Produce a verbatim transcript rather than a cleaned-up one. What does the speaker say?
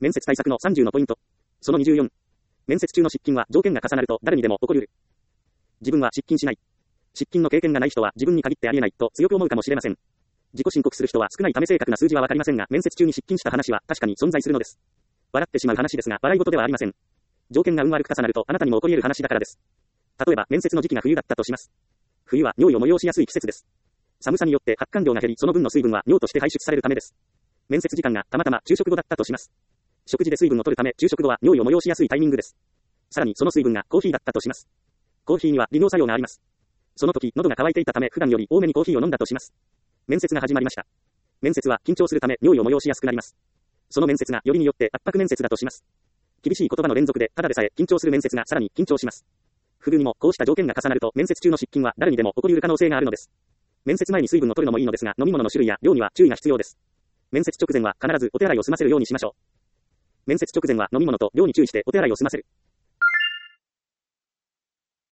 面接対策のさんじゅうのポイント。そのにじゅうよん。面接中の失禁は条件が重なると誰にでも起こり得る。自分は失禁しない。失禁の経験がない人は自分に限ってありえないと強く思うかもしれません。自己申告する人は少ないため正確な数字はわかりませんが、面接中に失禁した話は確かに存在するのです。笑ってしまう話ですが、笑い事ではありません。条件が運悪く重なるとあなたにも起こり得る話だからです。例えば、面接の時期が冬だったとします。冬は尿を催しやすい季節です。寒さによって発汗量が減り、その分の水分は尿として排出されるためです。面接時間がたまたま昼食後だったとします。食事で水分を取るため、昼食後は尿を催しやすいタイミングです。さらにその水分がコーヒーだったとします。コーヒーには利尿作用があります。その時、喉が渇いていたため、普段より多めにコーヒーを飲んだとします。面接が始まりました。面接は緊張するため、尿を催しやすくなります。その面接がよりによって圧迫面接だとします。厳しい言葉の連続で、ただでさえ緊張する面接がさらに緊張します。不遇にもこうした条件が重なると、面接中の失禁は誰にでも起こり得る可能性があるのです。面接前に水分を取るのもいいのですが、飲み物の種類や量には注意が必要です。面接直前は必ずお手洗いを済ませるようにしましょう。面接直前は飲み物と量に注意してお手洗いを済ませる。